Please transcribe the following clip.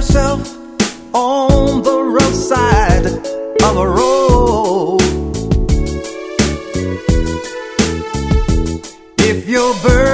yourself on the rough side of a road. If your bird